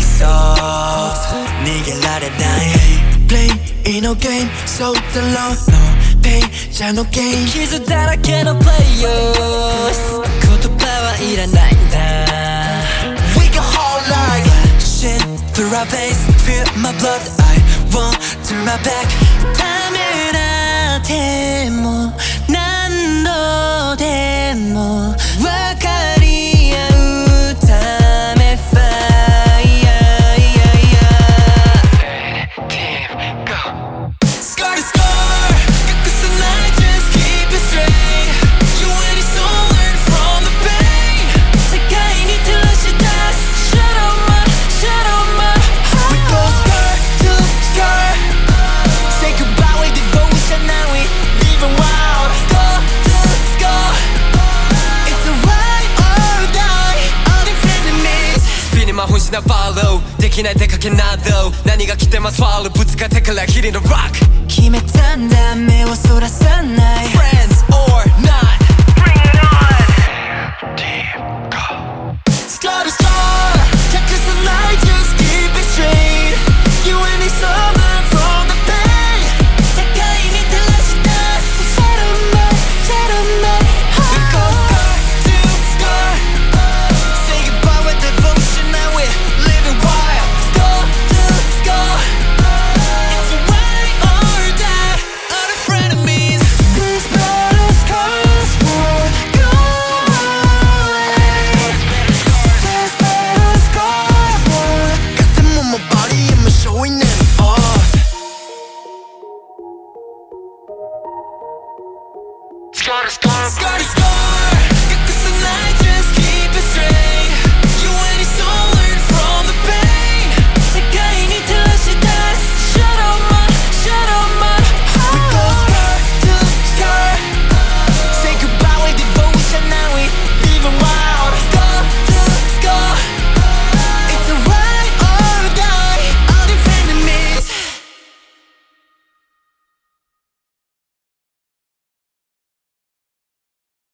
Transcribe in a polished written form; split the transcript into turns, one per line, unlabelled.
있어 네가 나를 나의 Play in a game so the low no pay 잘 no game 傷だらけの players 言葉はいらないんだ We can hold like shit through our veins Feel my blood I won't turn my back ためらっても何度でも分かり合うため Fire Team go Scar to scar 隠さない Just keep it straight You and your soul learn from the pain 世界に照らし出す Shadow my heart We go scar to scar Say goodbye with devotion Now we living wild Scar to scar It's a ride or die All the enemies スピに魔法しな follow できない出かけなど何が来ても swallow ぶつかってからヒリの rock 決めたんだ目をそらさない Friends or not Bring it on Team go Scar to scar 隠さない Just keep it straight You and me summer from the pain 世界に照らし出す Shadow my heart We go scar to scar Say goodbye with devotion Now we're living wild Scar to scar It's a ride or die All the frenemies These battle scars won't go away These battle scars won't Got them on my body and I'm showing them off Scar to scar